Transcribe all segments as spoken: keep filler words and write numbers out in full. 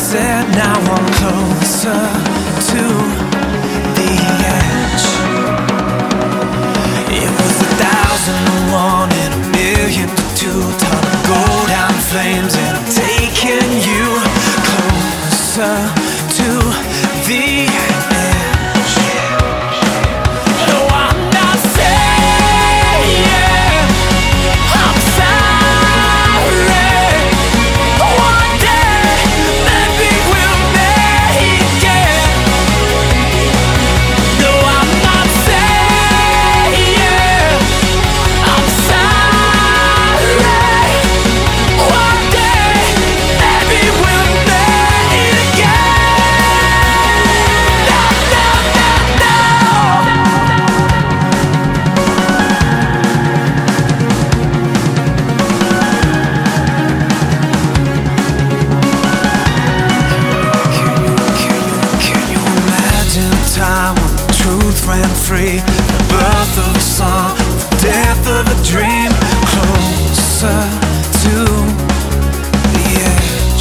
said, now I'm closer to the edge. It was a thousand to one and a million to two. Time to go down in flames and I'm taking you closer to the edge. No, I'm not saying I'm sorry. One day maybe we'll make it. No, I'm not saying I'm sorry. One day maybe we'll make it again. No, no, no, no. Can you imagine a time when the truth ran free? The birth of a song, the death of a dream. Closer to the edge.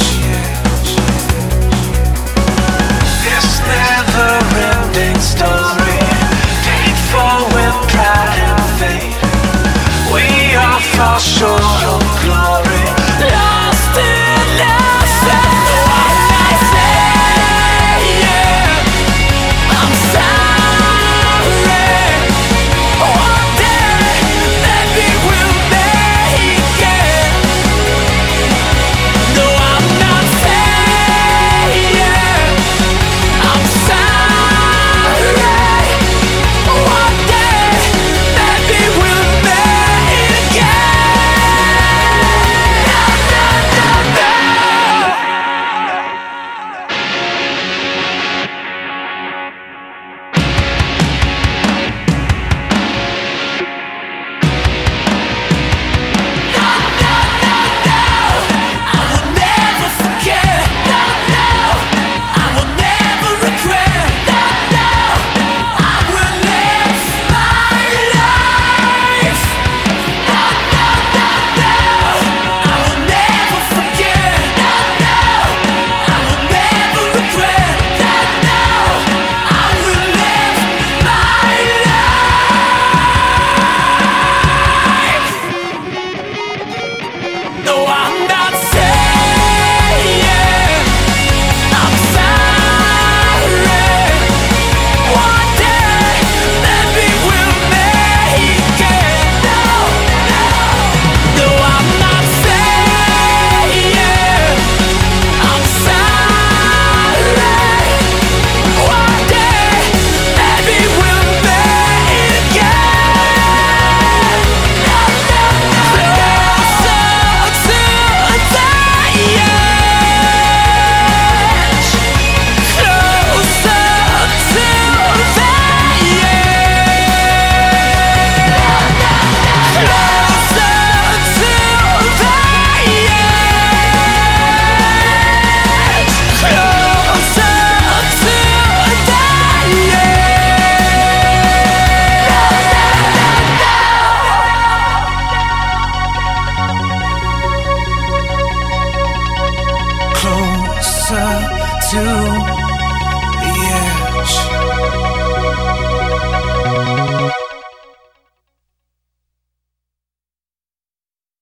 This never-ending story, painful with pride and fate. We all fall short.